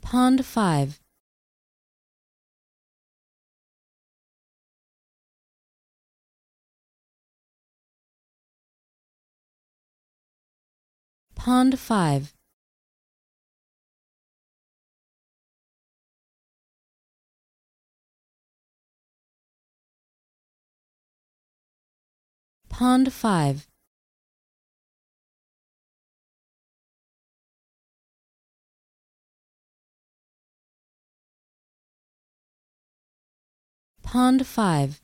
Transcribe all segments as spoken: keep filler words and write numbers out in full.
Pond five. Pond five. Pond five. Pond five.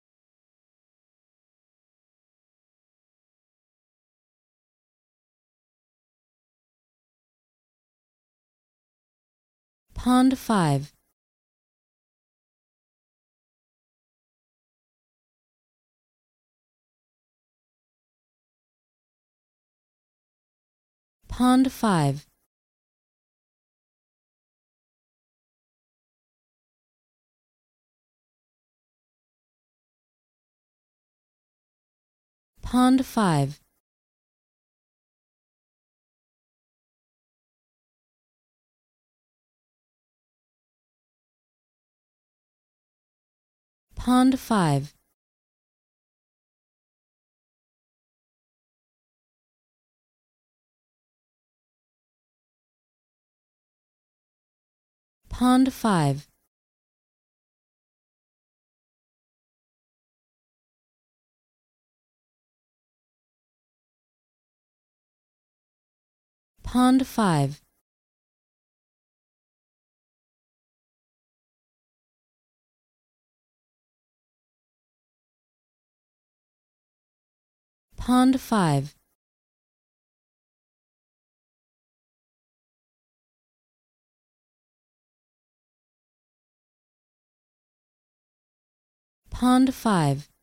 Pond five. Pond five. Pond five. Pond five. Pond five. Pond five. Pond five. Pond five.